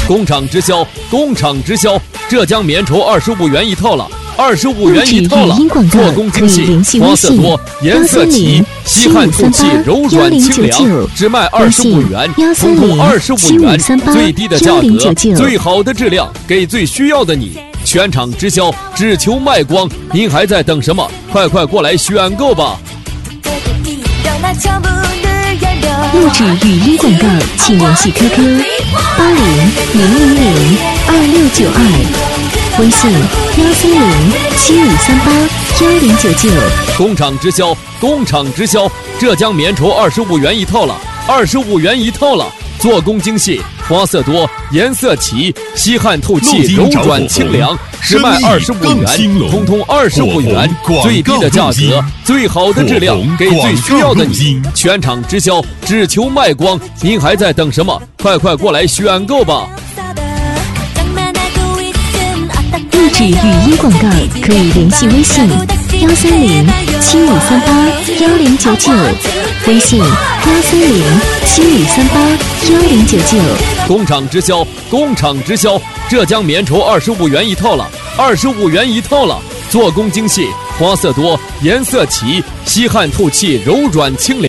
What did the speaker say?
工厂直销，工厂直销，浙江棉绸25元一套了，25元一套了。做工精细，花色多，颜色齐，吸汗透气，柔软清凉，只卖25元，通通25元，最低的价格，最好的质量，给最需要的你。全场直销，只求卖光，您还在等什么？快过来选购吧！ 录制语音广告，请联系 QQ800002，微信13075381099。 工厂直销，工厂直销，浙江棉绸25元一套了，25元一套了。做工精细，花色多，颜色齐，吸汗透气，柔软清凉，只卖25元，通通25元，最低的价格，最好的质量，给最需要的你。全场直销，只求卖光，您还在等什么？快过来选购吧！ 录制语音广告可以联系微信13075381099，微信13075381099。 工厂直销，工厂直销，浙江棉绸25元一套了，25元一套了。做工精细，花色多，颜色齐，吸汗透气，柔软清凉。